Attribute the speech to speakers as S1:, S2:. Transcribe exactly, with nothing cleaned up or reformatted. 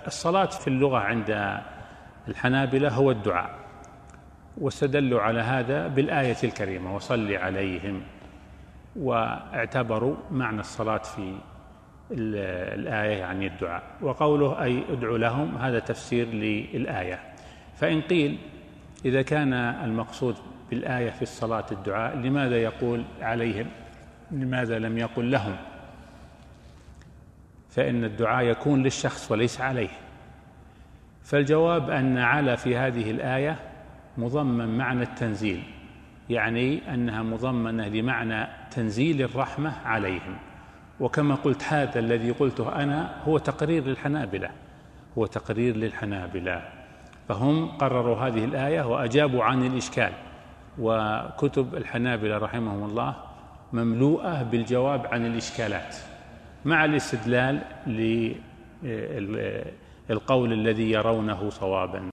S1: الصلاة في اللغة عند الحنابلة هو الدعاء، واستدلوا على هذا بالآية الكريمة وصل عليهم، واعتبروا معنى الصلاة في الآية يعني الدعاء، وقوله أي ادعو لهم هذا تفسير للآية. فإن قيل إذا كان المقصود بالآية في الصلاة الدعاء لماذا يقول عليهم، لماذا لم يقل لهم؟ فإن الدعاء يكون للشخص وليس عليه. فالجواب أن على في هذه الآية مضمن معنى التنزيل، يعني أنها مضمنة لمعنى تنزيل الرحمة عليهم. وكما قلت هذا الذي قلته أنا هو تقرير للحنابلة، هو تقرير للحنابلة، فهم قرروا هذه الآية وأجابوا عن الإشكال. وكتب الحنابلة رحمهم الله مملوءة بالجواب عن الإشكالات مع الاستدلال للقول الذي يرونه صوابا.